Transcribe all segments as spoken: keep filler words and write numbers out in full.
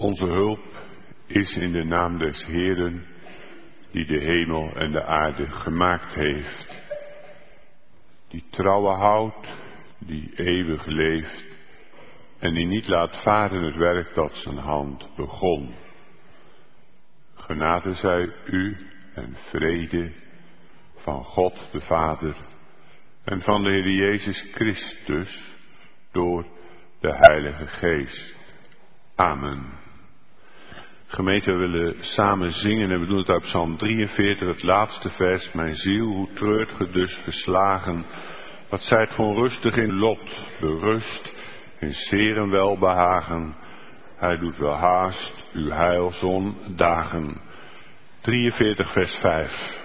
Onze hulp is in de naam des Heeren, die de hemel en de aarde gemaakt heeft. Die trouwe houdt, die eeuwig leeft en die niet laat varen het werk dat zijn hand begon. Genade zij u en vrede van God de Vader en van de Heer Jezus Christus door de Heilige Geest. Amen. Gemeente, we willen samen zingen en we doen het uit Psalm drieënveertig, het laatste vers. Mijn ziel, hoe treurt ge dus verslagen, wat zijt gewoon rustig in lot, berust in zeer en welbehagen. Hij doet wel haast uw heilzon dagen. drieënveertig vers vijf.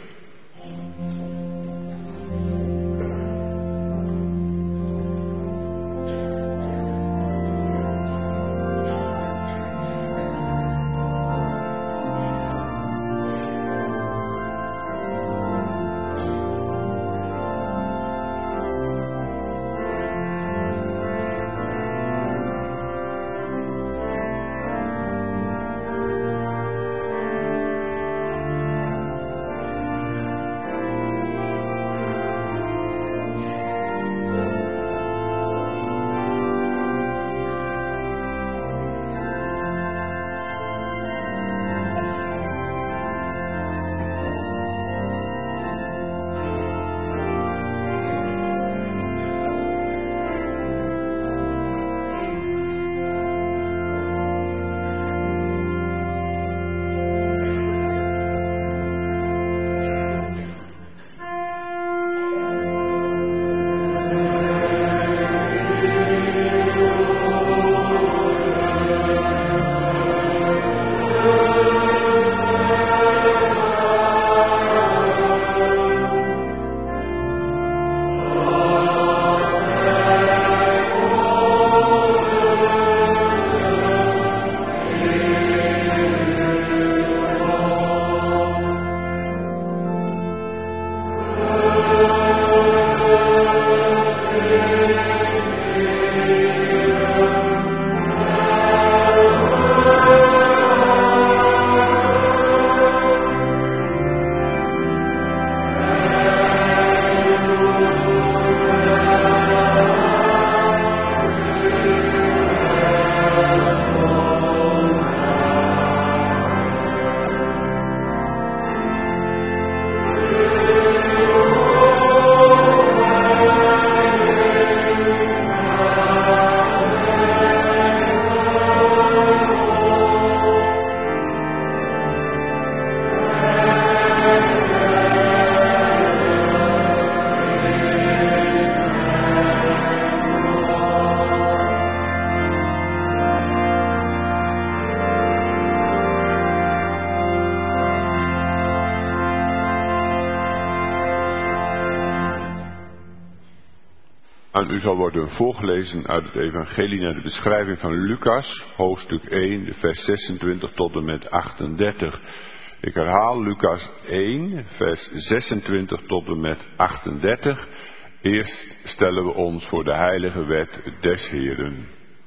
Aan u zal worden voorgelezen uit het evangelie naar de beschrijving van Lucas, hoofdstuk één, de vers zesentwintig tot en met achtendertig. Ik herhaal Lucas één, vers zesentwintig tot en met achtendertig. Eerst stellen we ons voor de heilige wet des Heeren.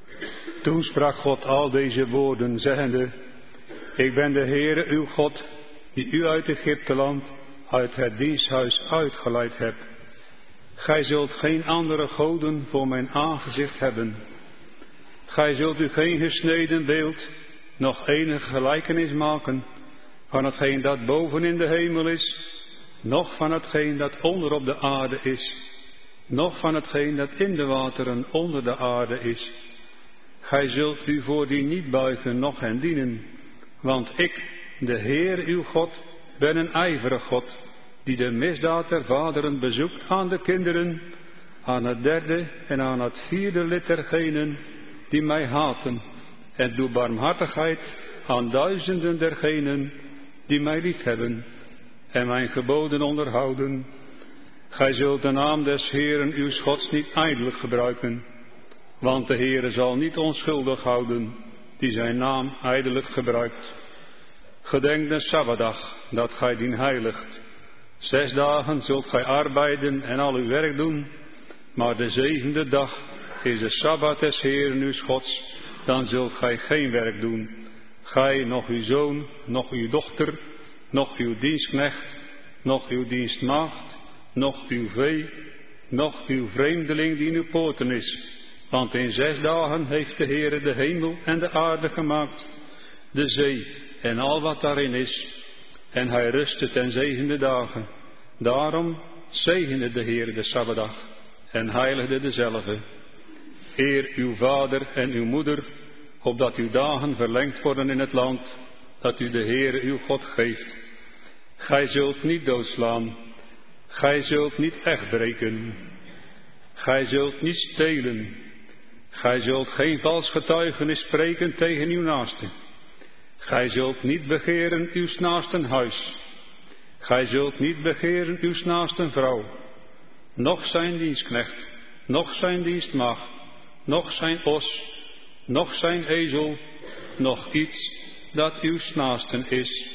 Toen sprak God al deze woorden, zeggende: Ik ben de Heere uw God, die u uit Egypteland, uit het diensthuis uitgeleid hebt. Gij zult geen andere goden voor mijn aangezicht hebben. Gij zult u geen gesneden beeld, nog enige gelijkenis maken van hetgeen dat boven in de hemel is, noch van hetgeen dat onder op de aarde is, noch van hetgeen dat in de wateren onder de aarde is. Gij zult u voor die niet buigen, noch hen dienen, want ik, de Heer uw God, ben een ijverig God, die de misdaad der vaderen bezoekt aan de kinderen, aan het derde en aan het vierde lid dergenen die mij haten, en doe barmhartigheid aan duizenden dergenen die mij liefhebben en mijn geboden onderhouden. Gij zult de naam des Heeren uw Gods niet ijdelijk gebruiken, want de Heere zal niet onschuldig houden die zijn naam ijdelijk gebruikt. Gedenk de Sabbatdag, dat gij dien heiligt. Zes dagen zult gij arbeiden en al uw werk doen, maar de zevende dag is de Sabbat des Heeren uw Gods, dan zult gij geen werk doen. gij, nog uw zoon, nog uw dochter, nog uw dienstknecht, nog uw dienstmaagd, nog uw vee, nog uw vreemdeling die in uw poorten is. Want in zes dagen heeft de Heere de hemel en de aarde gemaakt, de zee en al wat daarin is. En hij rustte ten zevende dagen. Daarom zegende de Heere de Sabbatdag en heiligde dezelve. Eer uw vader en uw moeder, opdat uw dagen verlengd worden in het land, dat u de Heere uw God geeft. Gij zult niet doodslaan, gij zult niet echtbreken, gij zult niet stelen, gij zult geen vals getuigenis spreken tegen uw naaste. Gij zult niet begeren uw naasten huis, gij zult niet begeren uw naasten vrouw, noch zijn dienstknecht, noch zijn dienstmaagd, noch zijn os, noch zijn ezel, noch iets dat uw naasten is.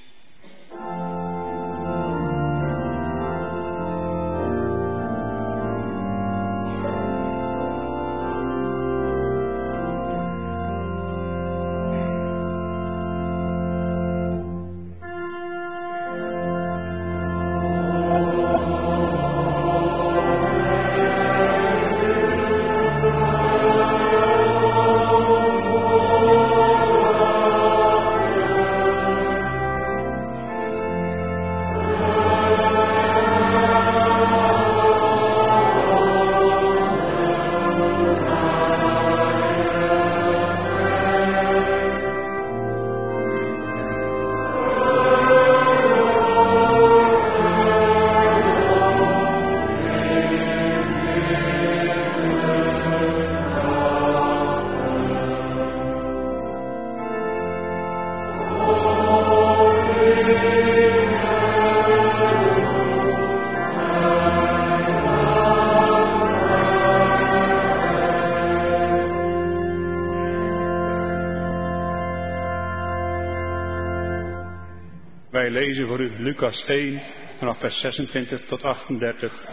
Wij lezen voor u Lucas één, vanaf vers zesentwintig tot achtendertig.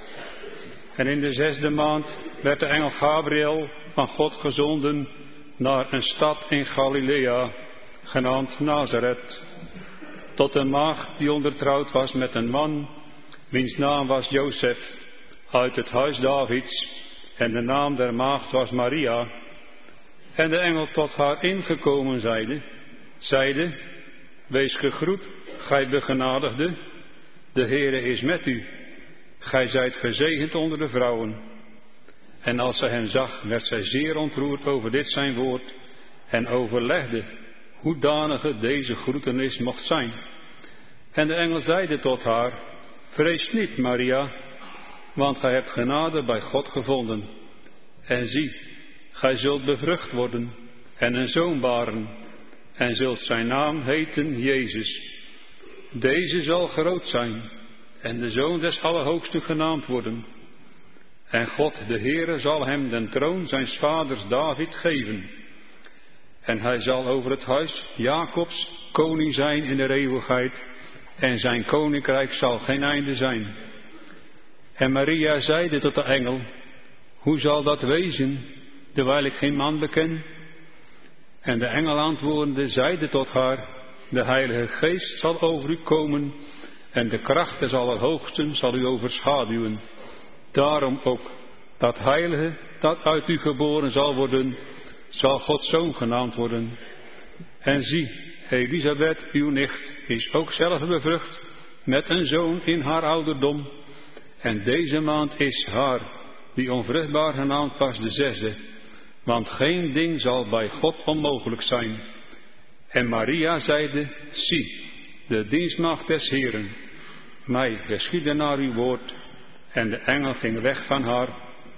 En in de zesde maand werd de engel Gabriel van God gezonden naar een stad in Galilea, genaamd Nazareth, tot een maagd die ondertrouwd was met een man, wiens naam was Jozef, uit het huis Davids, en de naam der maagd was Maria. En de engel tot haar ingekomen zeide, zeide, wees gegroet, gij begenadigde, de Heere is met u, gij zijt gezegend onder de vrouwen. En als zij hem zag, werd zij zeer ontroerd over dit zijn woord, en overlegde hoedanige deze groetenis mocht zijn. En de engel zeide tot haar, vrees niet, Maria, want gij hebt genade bij God gevonden. En zie, gij zult bevrucht worden en een zoon baren, en zult zijn naam heten Jezus. Deze zal groot zijn en de zoon des Allerhoogsten genaamd worden. En God, de Heere, zal hem den troon zijns vaders David geven. En hij zal over het huis Jacobs koning zijn in de eeuwigheid, en zijn koninkrijk zal geen einde zijn. En Maria zeide tot de engel, hoe zal dat wezen, terwijl ik geen man beken? En de engel antwoordende zeide tot haar, de Heilige Geest zal over u komen, en de kracht des Allerhoogsten zal u overschaduwen. Daarom ook, dat Heilige dat uit u geboren zal worden, zal Gods zoon genaamd worden. En zie, Elisabeth, uw nicht, is ook zelf bevrucht met een zoon in haar ouderdom. En deze maand is haar, die onvruchtbaar genaamd was, de zesde. Want geen ding zal bij God onmogelijk zijn. En Maria zeide, zie, de dienstmaagd des Heeren, mij geschiede naar uw woord. En de engel ging weg van haar.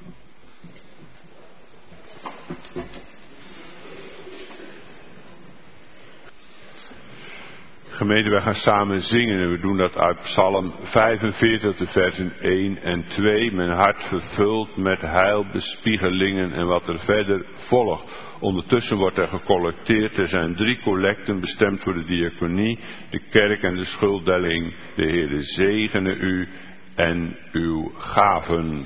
Gemeente, wij gaan samen zingen en we doen dat uit Psalm vijfenveertig, de versen één en twee. Mijn hart vervuld met heilbespiegelingen en wat er verder volgt. Ondertussen wordt er gecollecteerd. Er zijn drie collecten bestemd voor de diaconie, de kerk en de schulddelling. De Heere zegene u en uw gaven.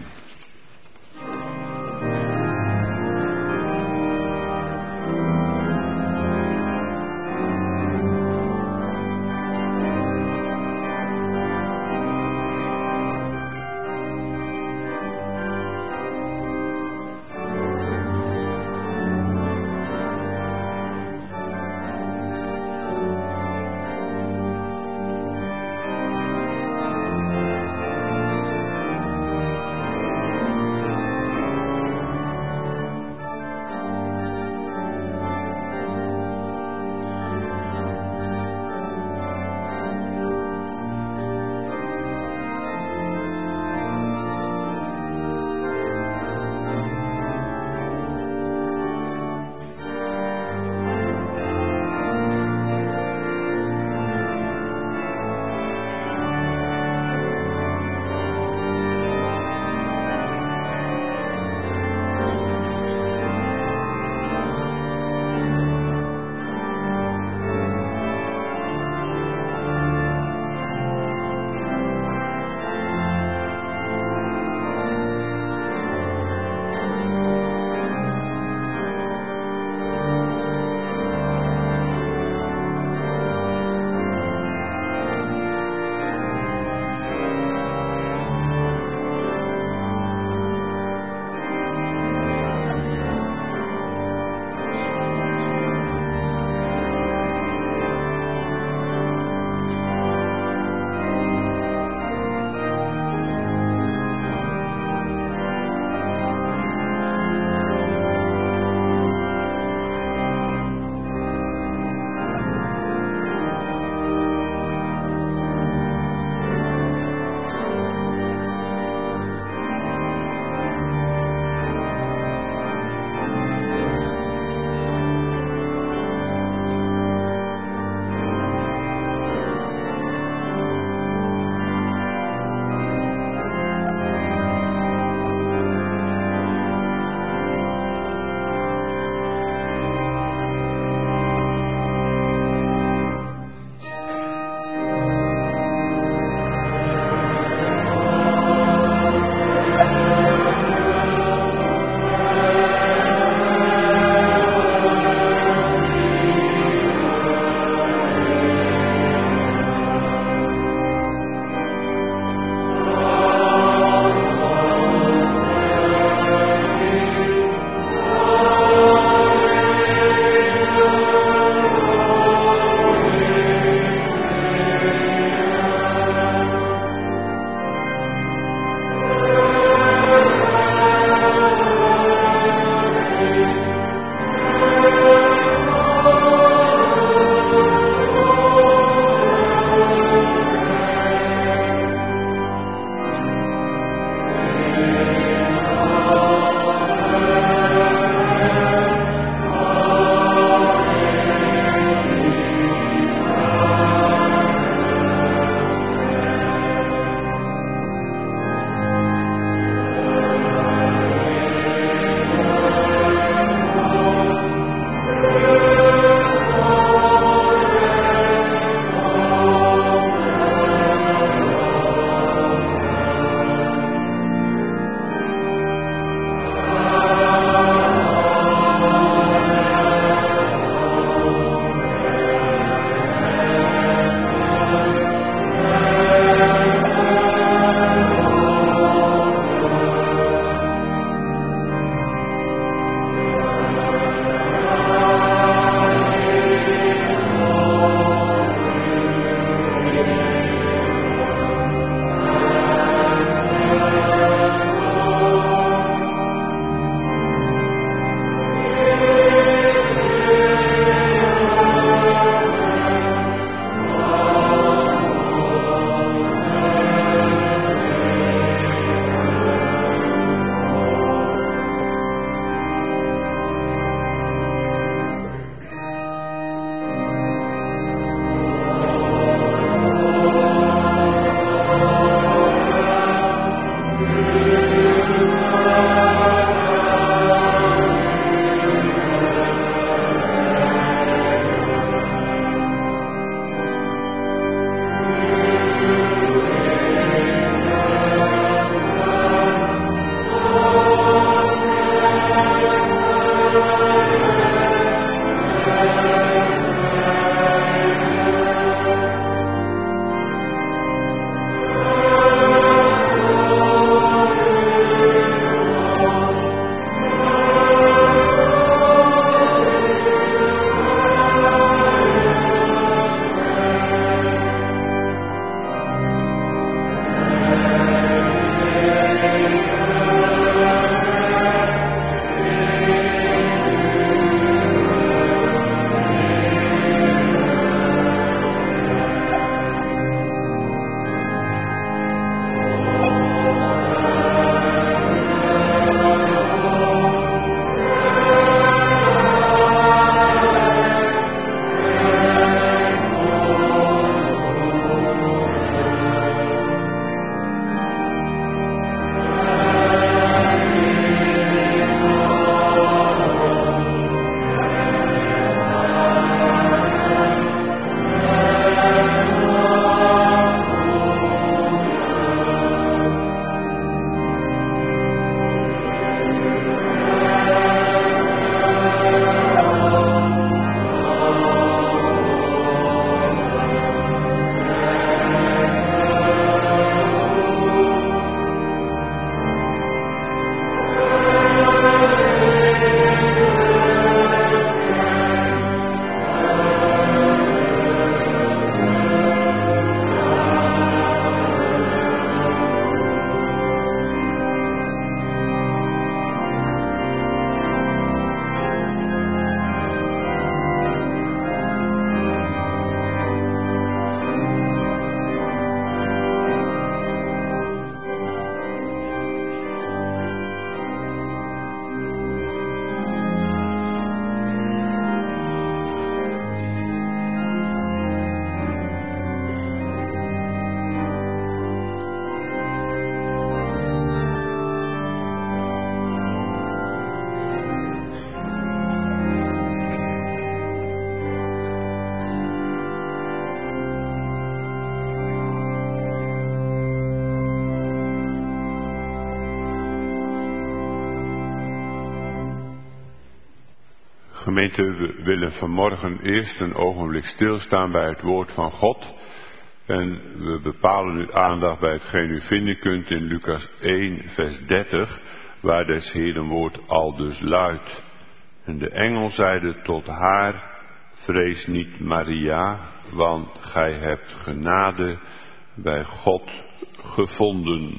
Gemeente, we willen vanmorgen eerst een ogenblik stilstaan bij het woord van God. En we bepalen uw aandacht bij hetgeen u vinden kunt in Lucas één vers dertig, waar des Heeren woord al dus luidt. En de engel zeide tot haar, vrees niet Maria, want gij hebt genade bij God gevonden.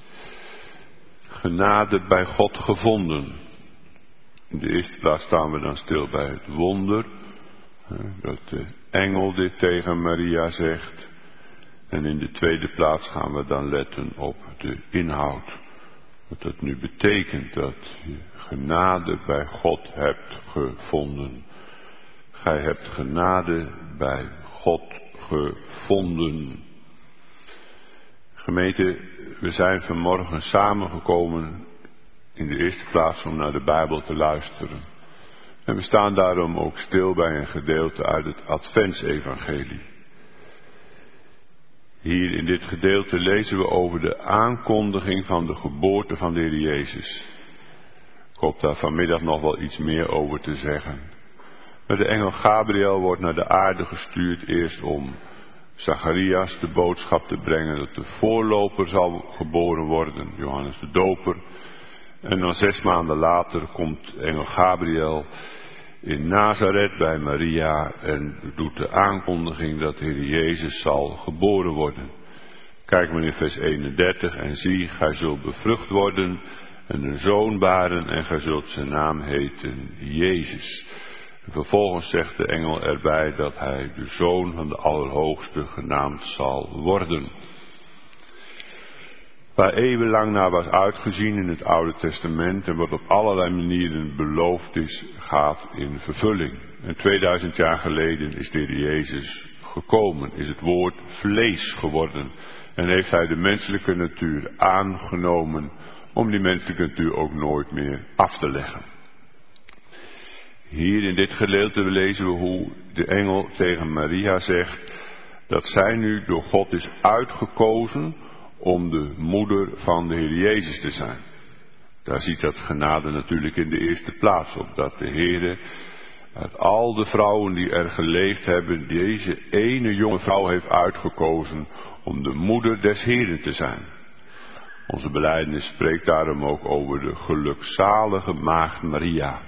Genade bij God gevonden. In de eerste plaats staan we dan stil bij het wonder, dat de engel dit tegen Maria zegt. En in de tweede plaats gaan we dan letten op de inhoud. Wat dat nu betekent, dat je genade bij God hebt gevonden. Gij hebt genade bij God gevonden. Gemeente, we zijn vanmorgen samengekomen in de eerste plaats om naar de Bijbel te luisteren. En we staan daarom ook stil bij een gedeelte uit het Adventsevangelie. Hier in dit gedeelte lezen we over de aankondiging van de geboorte van de Heer Jezus. Ik hoop daar vanmiddag nog wel iets meer over te zeggen. Maar de engel Gabriel wordt naar de aarde gestuurd eerst om Zacharias de boodschap te brengen dat de voorloper zal geboren worden, Johannes de Doper. En dan zes maanden later komt engel Gabriel in Nazareth bij Maria en doet de aankondiging dat de Heer Jezus zal geboren worden. Kijk maar in vers eenendertig en zie, gij zult bevrucht worden en een zoon baren en gij zult zijn naam heten Jezus. En vervolgens zegt de engel erbij dat hij de zoon van de Allerhoogste genaamd zal worden. Waar eeuwenlang naar was uitgezien in het Oude Testament en wat op allerlei manieren beloofd is, gaat in vervulling. En tweeduizend jaar geleden is de Heer Jezus gekomen, is het woord vlees geworden en heeft hij de menselijke natuur aangenomen om die menselijke natuur ook nooit meer af te leggen. Hier in dit gedeelte lezen we hoe de engel tegen Maria zegt dat zij nu door God is uitgekozen om de moeder van de Heer Jezus te zijn. Daar ziet dat genade natuurlijk in de eerste plaats op, dat de Heer uit al de vrouwen die er geleefd hebben, deze ene jonge vrouw heeft uitgekozen om de moeder des Heeren te zijn. Onze belijdenis spreekt daarom ook over de gelukzalige maagd Maria.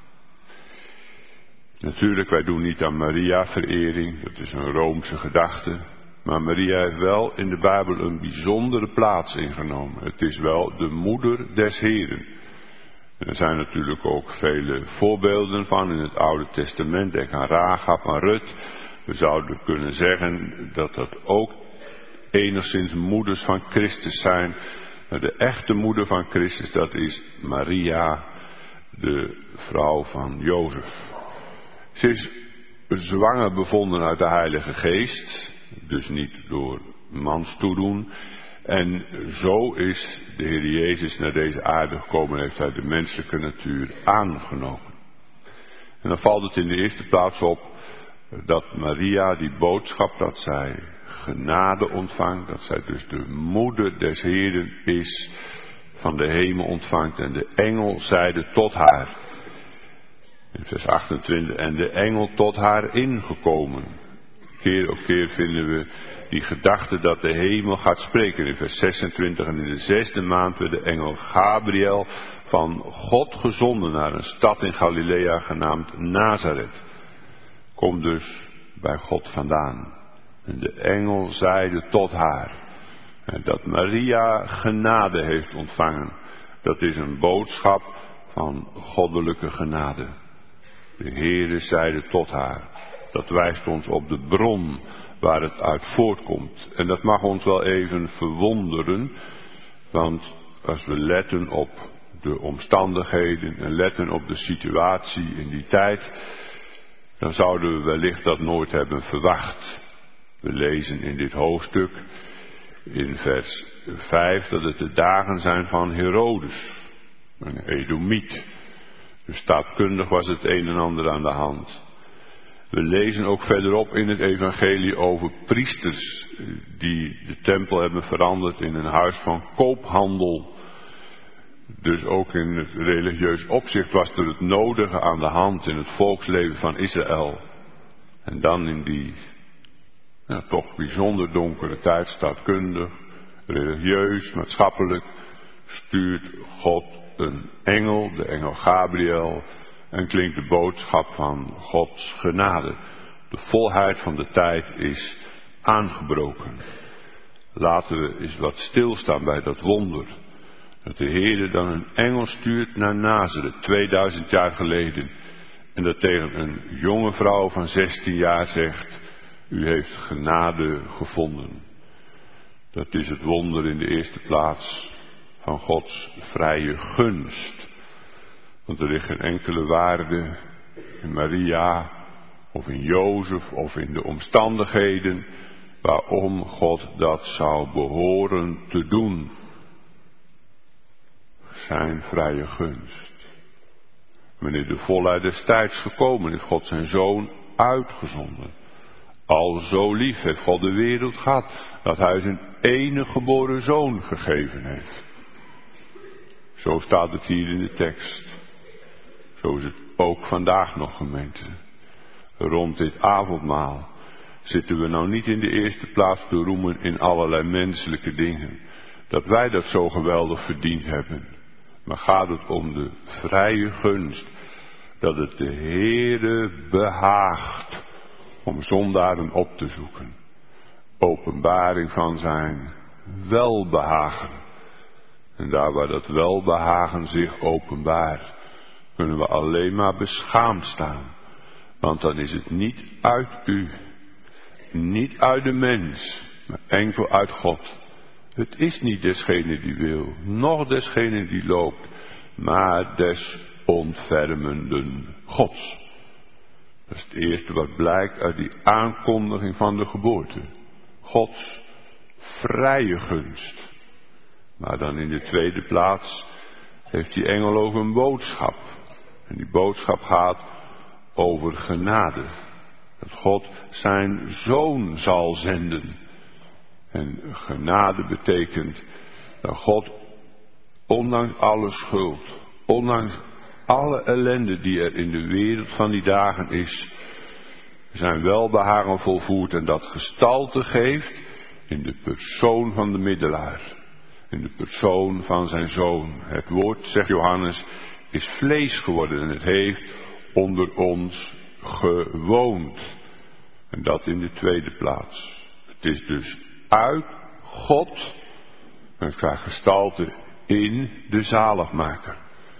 Natuurlijk, wij doen niet aan Maria-verering, dat is een Roomse gedachte. Maar Maria heeft wel in de Bijbel een bijzondere plaats ingenomen. Het is wel de moeder des Heeren. En er zijn natuurlijk ook vele voorbeelden van in het Oude Testament. Denk aan Rahab, aan Rut. We zouden kunnen zeggen dat dat ook enigszins moeders van Christus zijn. Maar de echte moeder van Christus, dat is Maria, de vrouw van Jozef. Ze is zwanger bevonden uit de Heilige Geest. Dus niet door mans toedoen. En zo is de Heer Jezus naar deze aarde gekomen en heeft hij de menselijke natuur aangenomen. En dan valt het in de eerste plaats op dat Maria die boodschap dat zij genade ontvangt, dat zij dus de moeder des Heeren is, van de hemel ontvangt en de engel zeide tot haar. In vers achtentwintig, en de engel tot haar ingekomen. Keer op keer vinden we die gedachte dat de hemel gaat spreken. In vers zesentwintig en in de zesde maand werd de engel Gabriel van God gezonden naar een stad in Galilea genaamd Nazareth. Kom dus bij God vandaan. En de engel zeide tot haar. En dat Maria genade heeft ontvangen. Dat is een boodschap van goddelijke genade. De Heere zeide tot haar. Dat wijst ons op de bron waar het uit voortkomt. En dat mag ons wel even verwonderen. Want als we letten op de omstandigheden en letten op de situatie in die tijd, dan zouden we wellicht dat nooit hebben verwacht. We lezen in dit hoofdstuk in vers vijf dat het de dagen zijn van Herodes, een Edomiet. Dus staatkundig was het een en ander aan de hand. We lezen ook verderop in het evangelie over priesters die de tempel hebben veranderd in een huis van koophandel. Dus ook in het religieus opzicht was er het nodige aan de hand in het volksleven van Israël. En dan in die ja, toch bijzonder donkere tijd, staatkundig, religieus, maatschappelijk, stuurt God een engel, de engel Gabriel, en klinkt de boodschap van Gods genade. De volheid van de tijd is aangebroken. Laten we eens wat stilstaan bij dat wonder. Dat de Heer dan een engel stuurt naar Nazareth, tweeduizend jaar geleden. En dat tegen een jonge vrouw van zestien jaar zegt, u heeft genade gevonden. Dat is het wonder in de eerste plaats van Gods vrije gunst. Want er ligt geen enkele waarde in Maria of in Jozef of in de omstandigheden waarom God dat zou behoren te doen. Zijn vrije gunst. Wanneer de volheid des tijds gekomen is, God zijn zoon uitgezonden. Al zo lief heeft God de wereld gehad, dat hij zijn enige geboren zoon gegeven heeft. Zo staat het hier in de tekst. Zo is het ook vandaag nog, gemeente. Rond dit avondmaal zitten we nou niet in de eerste plaats te roemen in allerlei menselijke dingen. Dat wij dat zo geweldig verdiend hebben. Maar gaat het om de vrije gunst. Dat het de Heere behaagt om zondaren op te zoeken. Openbaring van zijn welbehagen. En daar waar dat welbehagen zich openbaart, kunnen we alleen maar beschaamd staan. Want dan is het niet uit u, niet uit de mens, maar enkel uit God. Het is niet desgene die wil, noch desgene die loopt, maar des ontfermenden Gods. Dat is het eerste wat blijkt uit die aankondiging van de geboorte. Gods vrije gunst. Maar dan in de tweede plaats heeft die engel ook een boodschap. En die boodschap gaat over genade. Dat God zijn zoon zal zenden. En genade betekent dat God, ondanks alle schuld, ondanks alle ellende die er in de wereld van die dagen is, zijn welbehagen volvoert en dat gestalte geeft in de persoon van de middelaar. In de persoon van zijn zoon. Het woord, zegt Johannes, is vlees geworden en het heeft onder ons gewoond. En dat in de tweede plaats. Het is dus uit God en qua gestalte in de zaligmaker.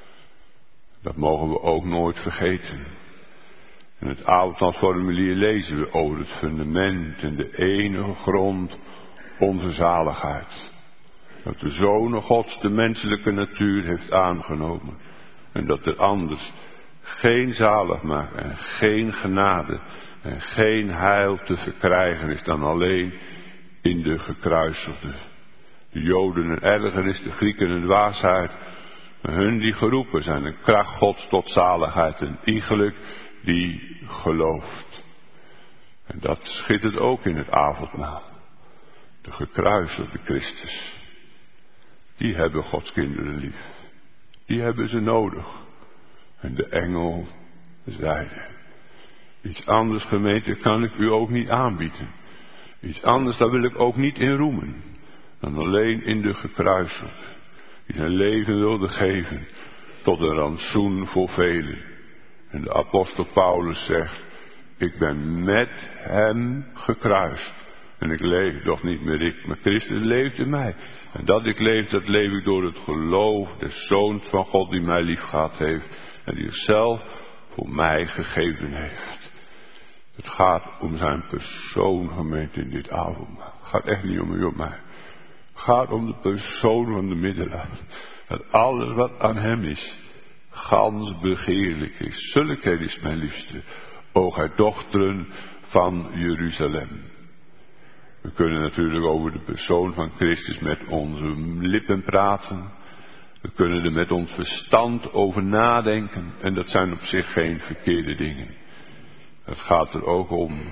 Dat mogen we ook nooit vergeten. In het avondmaalsformulier lezen we over het fundament en de enige grond onze zaligheid. Dat de Zoon Gods de menselijke natuur heeft aangenomen. En dat er anders geen zaligmaker en geen genade en geen heil te verkrijgen is dan alleen in de gekruisigde. De Joden een ergernis, de Grieken een dwaasheid. Maar hun die geroepen zijn, een kracht Gods tot zaligheid. Een iegelijk die gelooft. En dat schittert ook in het avondmaal. De gekruisigde Christus. Die hebben Gods kinderen lief. Die hebben ze nodig. En de engel zeide: iets anders, gemeente, kan ik u ook niet aanbieden. Iets anders, daar wil ik ook niet in roemen. Dan alleen in de gekruisigde. Die zijn leven wilde geven tot een rantsoen voor velen. En de apostel Paulus zegt: ik ben met hem gekruist. En ik leef toch niet meer ik, maar Christus leeft in mij. En dat ik leef, dat leef ik door het geloof des Zoons van God die mij lief gehad heeft. En die zichzelf voor mij gegeven heeft. Het gaat om zijn persoon, gemeente, in dit avondmaal. Het gaat echt niet om u, om mij. Het gaat om de persoon van de middelaar. Dat alles wat aan hem is, gans begeerlijk is. Zulke is mijn liefste, o gij dochteren van Jeruzalem. We kunnen natuurlijk over de persoon van Christus met onze lippen praten. We kunnen er met ons verstand over nadenken. En dat zijn op zich geen verkeerde dingen. Het gaat er ook om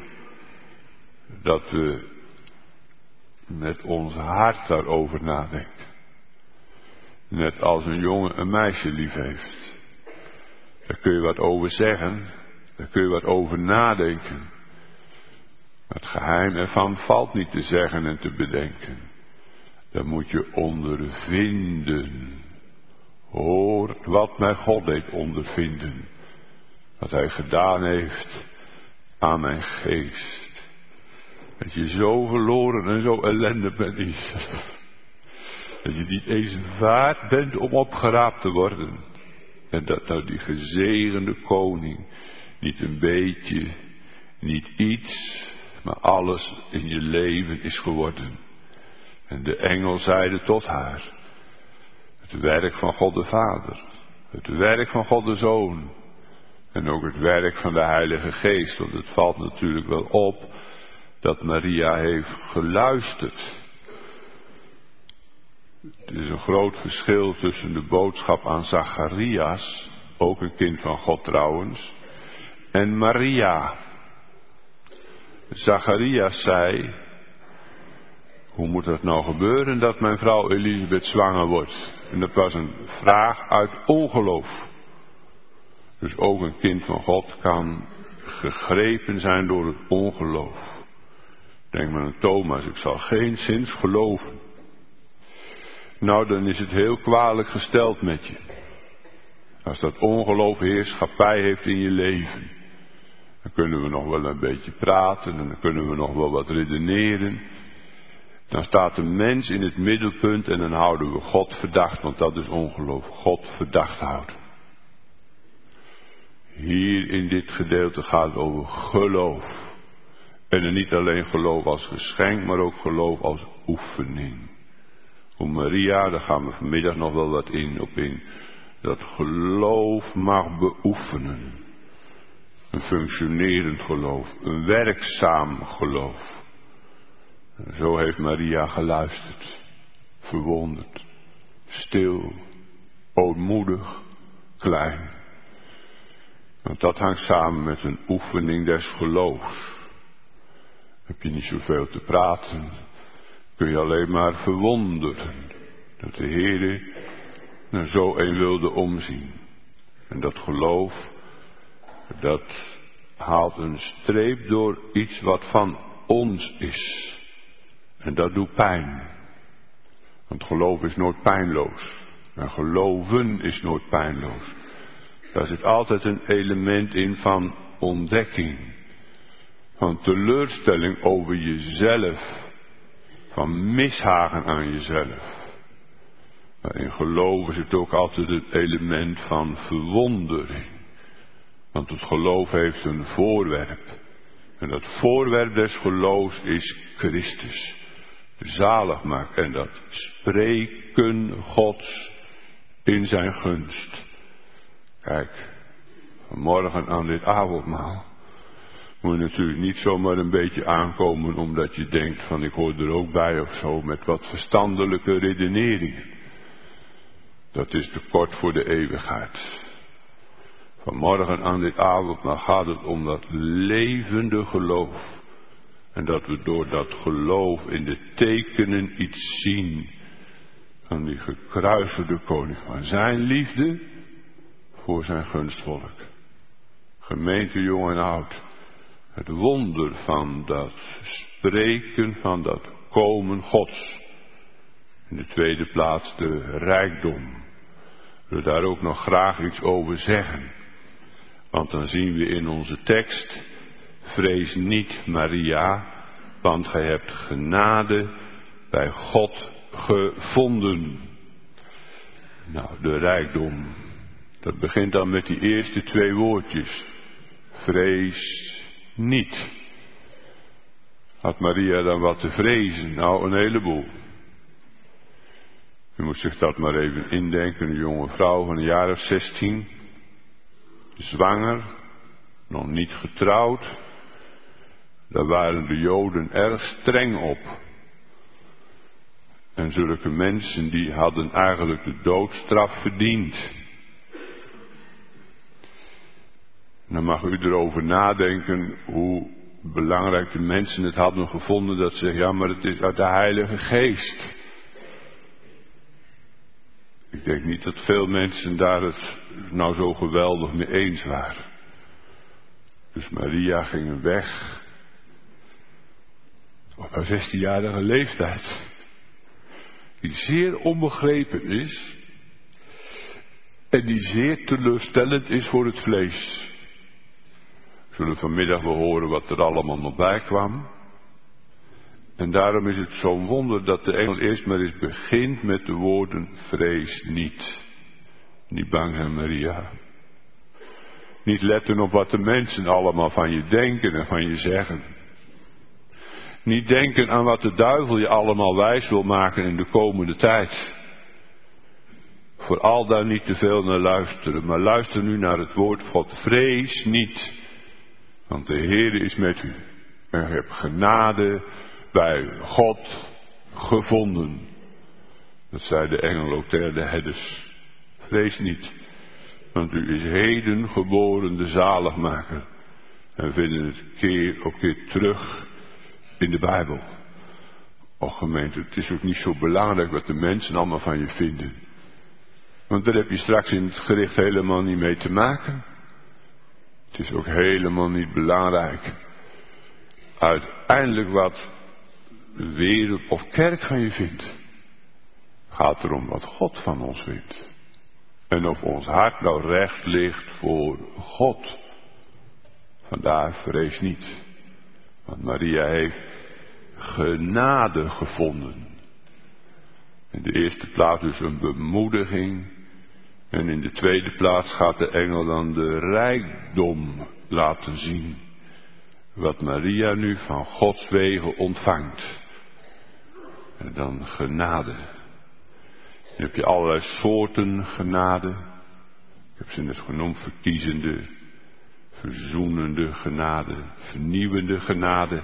dat we met ons hart daarover nadenken. Net als een jongen een meisje lief heeft. Daar kun je wat over zeggen. Daar kun je wat over nadenken. Maar het geheim ervan valt niet te zeggen en te bedenken. Dat moet je ondervinden. Hoor wat mijn God deed ondervinden. Wat hij gedaan heeft aan mijn geest. Dat je zo verloren en zo ellendig bent in jezelf. Dat je niet eens waard bent om opgeraapt te worden. En dat nou die gezegende koning niet een beetje, niet iets, maar alles in je leven is geworden. En de engel zeide tot haar: het werk van God de Vader, het werk van God de Zoon en ook het werk van de Heilige Geest. Want het valt natuurlijk wel op dat Maria heeft geluisterd. Het is een groot verschil tussen de boodschap aan Zacharias, ook een kind van God trouwens, en Maria. Zacharias zei: hoe moet het nou gebeuren dat mijn vrouw Elisabeth zwanger wordt? En dat was een vraag uit ongeloof. Dus ook een kind van God kan gegrepen zijn door het ongeloof. Denk maar aan Thomas: ik zal geen zins geloven. Nou, dan is het heel kwalijk gesteld met je. Als dat ongeloof heerschappij heeft in je leven. Dan kunnen we nog wel een beetje praten en dan kunnen we nog wel wat redeneren. Dan staat de mens in het middelpunt en dan houden we God verdacht, want dat is ongeloof. God verdacht houden. Hier in dit gedeelte gaat het over geloof. En dan niet alleen geloof als geschenk, maar ook geloof als oefening. Om Maria, daar gaan we vanmiddag nog wel wat in op in. Dat geloof mag beoefenen. Een functionerend geloof. Een werkzaam geloof. En zo heeft Maria geluisterd. Verwonderd. Stil. Ootmoedig. Klein. Want dat hangt samen met een oefening des geloofs. Heb je niet zoveel te praten, kun je alleen maar verwonderen dat de Heere er zo een wilde omzien. En dat geloof, dat haalt een streep door iets wat van ons is. En dat doet pijn. Want geloof is nooit pijnloos. En geloven is nooit pijnloos. Daar zit altijd een element in van ontdekking. Van teleurstelling over jezelf. Van mishagen aan jezelf. Maar in geloof is het ook altijd het element van verwondering. Want het geloof heeft een voorwerp. En dat voorwerp des geloofs is Christus. De zaligmaker. En dat spreken Gods in zijn gunst. Kijk, vanmorgen aan dit avondmaal moet je natuurlijk niet zomaar een beetje aankomen omdat je denkt van ik hoor er ook bij of zo met wat verstandelijke redeneringen. Dat is te kort voor de eeuwigheid. Vanmorgen aan dit avondmaal gaat het om dat levende geloof. En dat we door dat geloof in de tekenen iets zien van die gekruisigde koning, van zijn liefde voor zijn gunstvolk. Gemeente jong en oud. Het wonder van dat spreken van dat komen Gods. In de tweede plaats de rijkdom. We willen daar ook nog graag iets over zeggen. Want dan zien we in onze tekst: vrees niet Maria, want gij hebt genade bij God gevonden. Nou, de rijkdom. Dat begint dan met die eerste twee woordjes. Vrees niet. Had Maria dan wat te vrezen? Nou, een heleboel. U moet zich dat maar even indenken. Een jonge vrouw van een jaar of zestien. Zwanger. Nog niet getrouwd. Daar waren de Joden erg streng op. En zulke mensen die hadden eigenlijk de doodstraf verdiend. Dan mag u erover nadenken hoe belangrijk de mensen het hadden gevonden dat ze zeggen, ja, maar het is uit de Heilige Geest. Ik denk niet dat veel mensen daar het nou zo geweldig mee eens waren. Dus Maria ging weg op haar zestienjarige leeftijd, die zeer onbegrepen is en die zeer teleurstellend is voor het vlees. We zullen vanmiddag wel horen wat er allemaal nog bij kwam. En daarom is het zo'n wonder dat de engel eerst maar eens begint met de woorden: vrees niet. Niet bang zijn, Maria. Niet letten op wat de mensen allemaal van je denken en van je zeggen. Niet denken aan wat de duivel je allemaal wijs wil maken in de komende tijd. Vooral daar niet te veel naar luisteren, maar luister nu naar het woord God. Vrees niet, want de Heer is met u. En je hebt genade bij God gevonden. Dat zei de engel ook tegen de herders. Vrees niet, want u is heden geboren de zaligmaker. En we vinden het keer op keer terug in de Bijbel. Och gemeente, het is ook niet zo belangrijk wat de mensen allemaal van je vinden. Want daar heb je straks in het gericht helemaal niet mee te maken. Het is ook helemaal niet belangrijk. Uiteindelijk wat de wereld of kerk van je vindt. Gaat erom wat God van ons vindt. En of ons hart nou recht ligt voor God. Vandaar vrees niet. Want Maria heeft genade gevonden. In de eerste plaats dus een bemoediging. En in de tweede plaats gaat de engel dan de rijkdom laten zien. Wat Maria nu van Gods wegen ontvangt. En dan genade. Dan heb je allerlei soorten genade. Ik heb ze net genoemd: verkiezende, verzoenende genade, vernieuwende genade.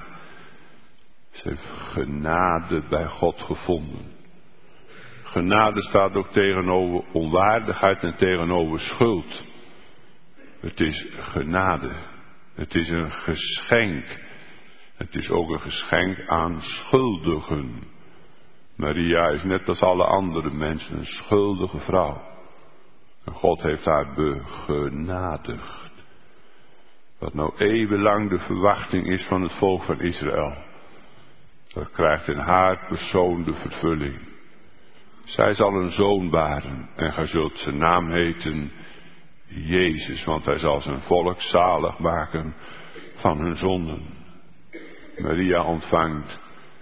Ze heeft genade bij God gevonden. Genade staat ook tegenover onwaardigheid en tegenover schuld. Het is genade. Het is een geschenk. Het is ook een geschenk aan schuldigen. Maria is net als alle andere mensen een schuldige vrouw. En God heeft haar begenadigd. Wat nou eeuwenlang de verwachting is van het volk van Israël. Dat krijgt in haar persoon de vervulling. Zij zal een zoon baren en gij zult zijn naam heten Jezus, want hij zal zijn volk zalig maken van hun zonden. Maria ontvangt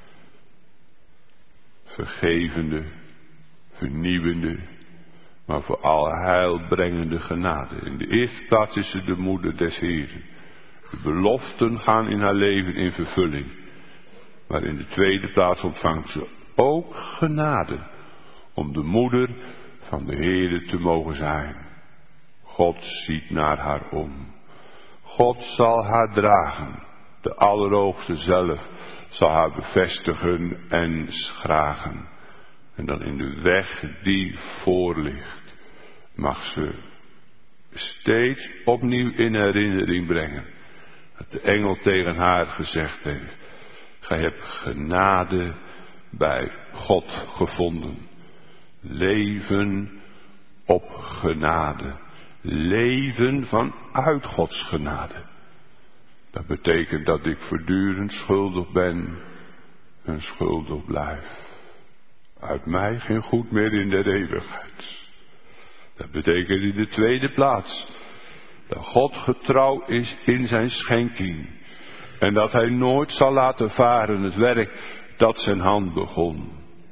vergevende, vernieuwende, maar vooral heilbrengende genade. In de eerste plaats is ze de moeder des Heeren. De beloften gaan in haar leven in vervulling. Maar in de tweede plaats ontvangt ze ook genade om de moeder van de Heere te mogen zijn. God ziet naar haar om. God zal haar dragen. De Allerhoogste zelf zal haar bevestigen en schragen. En dan in de weg die voor ligt, mag ze steeds opnieuw in herinnering brengen dat de engel tegen haar gezegd heeft: gij hebt genade bij God gevonden. Leven op genade. Leven vanuit Gods genade. Dat betekent dat ik voortdurend schuldig ben en schuldig blijf. Uit mij geen goed meer in de eeuwigheid. Dat betekent in de tweede plaats dat God getrouw is in zijn schenking. En dat hij nooit zal laten varen het werk dat zijn hand begon.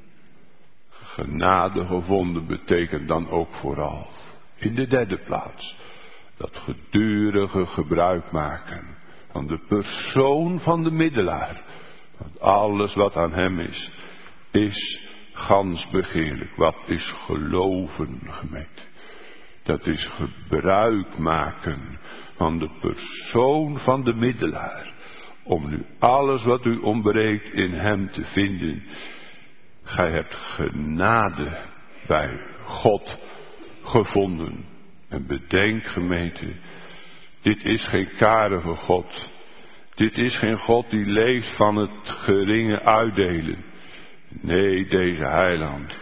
Genade gevonden betekent dan ook vooral in de derde plaats dat gedurige gebruik maken van de persoon van de middelaar. Want alles wat aan hem is, is gans begeerlijk. Wat is geloven, gemeente? Dat is gebruik maken van de persoon van de middelaar. Om nu alles wat u ontbreekt in hem te vinden. Gij hebt genade bij God gevonden. En bedenk, gemeente, dit is geen karige God. Dit is geen God die leeft van het geringe uitdelen. Nee, deze heiland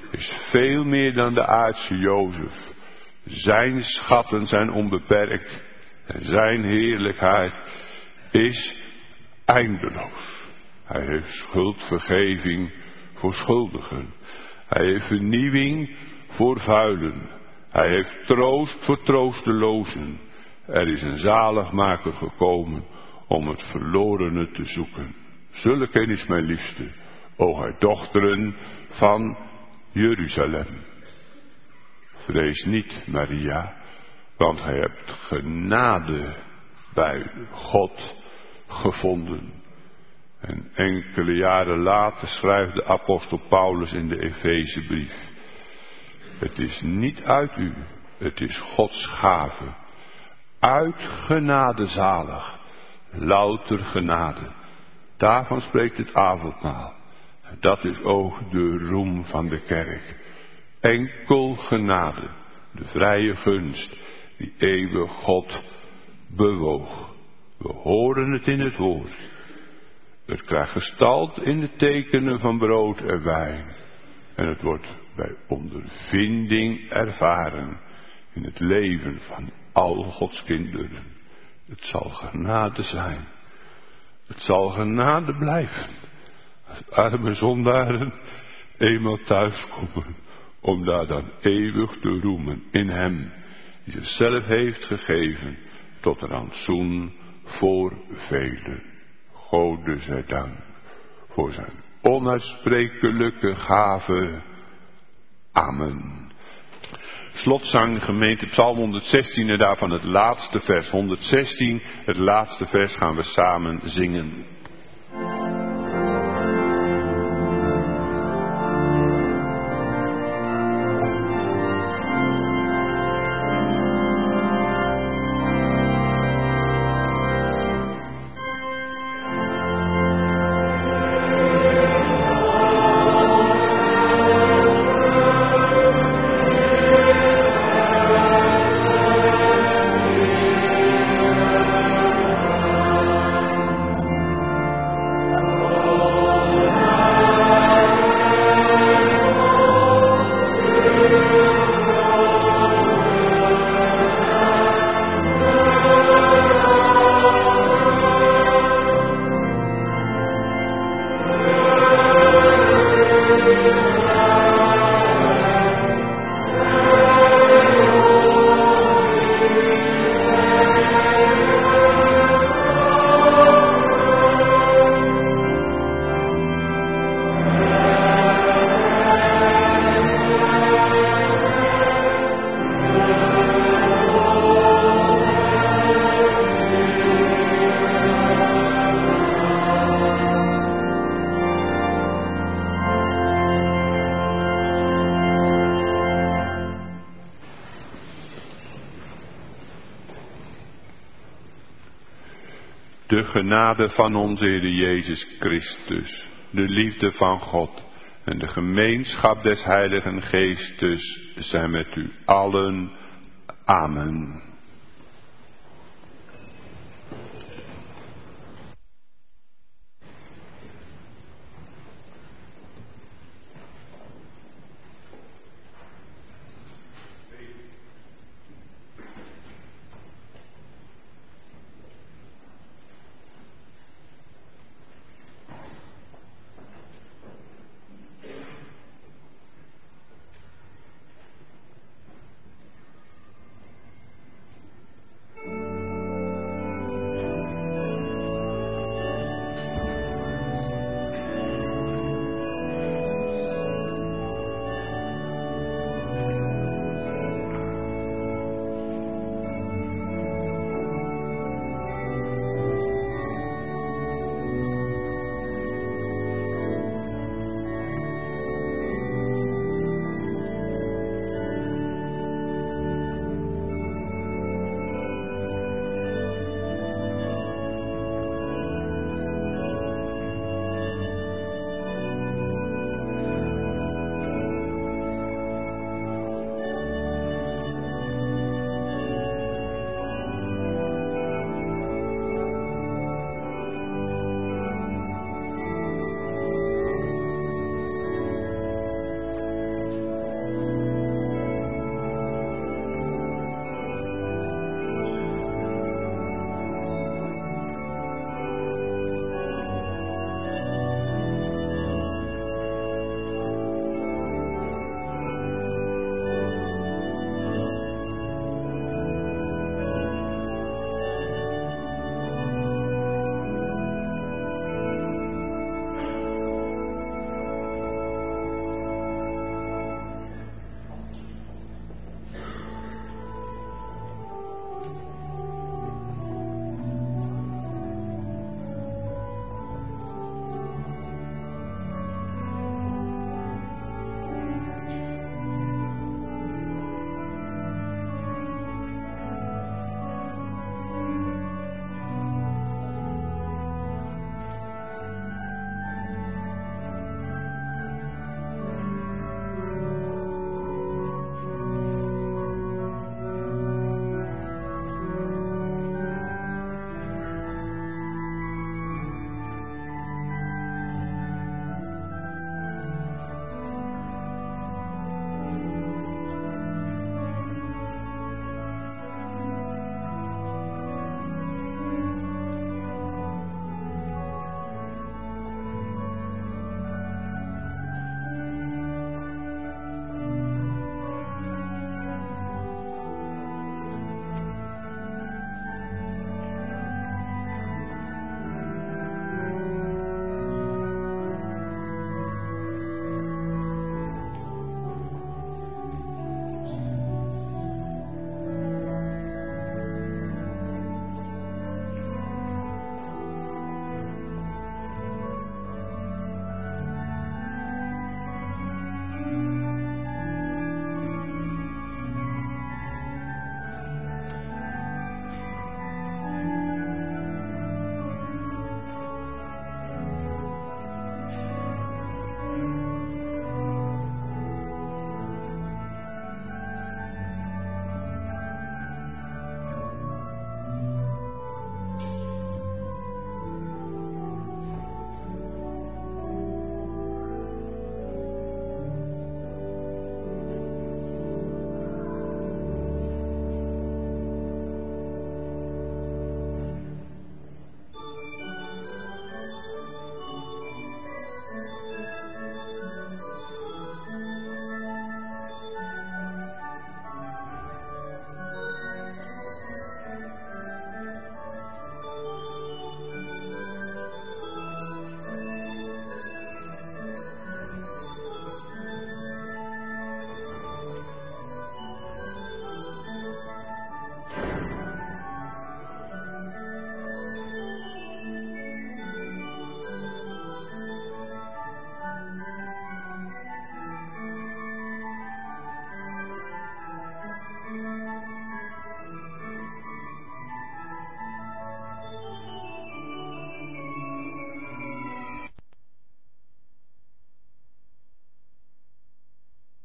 is veel meer dan de aardse Jozef. Zijn schatten zijn onbeperkt en zijn heerlijkheid is eindeloos. Hij heeft schuldvergeving voor schuldigen. Hij heeft vernieuwing voor vuilen. Hij heeft troost voor troostelozen. Er is een zaligmaker gekomen om het verlorene te zoeken. Zulke is mijn liefste, o gij dochteren van Jeruzalem. Vrees niet, Maria, want gij hebt genade bij God gevonden. En enkele jaren later schrijft de apostel Paulus in de Efezebrief: het is niet uit u, het is Gods gave. Uit genade zalig, louter genade. Daarvan spreekt het avondmaal. Dat is ook de roem van de kerk. Enkel genade, de vrije gunst, die eeuwig God bewoog. We horen het in het woord. Het krijgt gestalte in de tekenen van brood en wijn. En het wordt bij ondervinding ervaren in het leven van al Gods kinderen. Het zal genade zijn. Het zal genade blijven. Als arme zondaren eenmaal thuiskomen, om daar dan eeuwig te roemen in hem, die zichzelf heeft gegeven tot een rantsoen voor velen. Gode zij dank voor zijn onuitsprekelijke gave. Amen. Slotzang, gemeente Psalm honderdzestien en daarvan het laatste vers. honderdzestien, het laatste vers gaan we samen zingen. De genade van onze Heer Jezus Christus, de liefde van God en de gemeenschap des Heiligen Geestes zijn met u allen. Amen.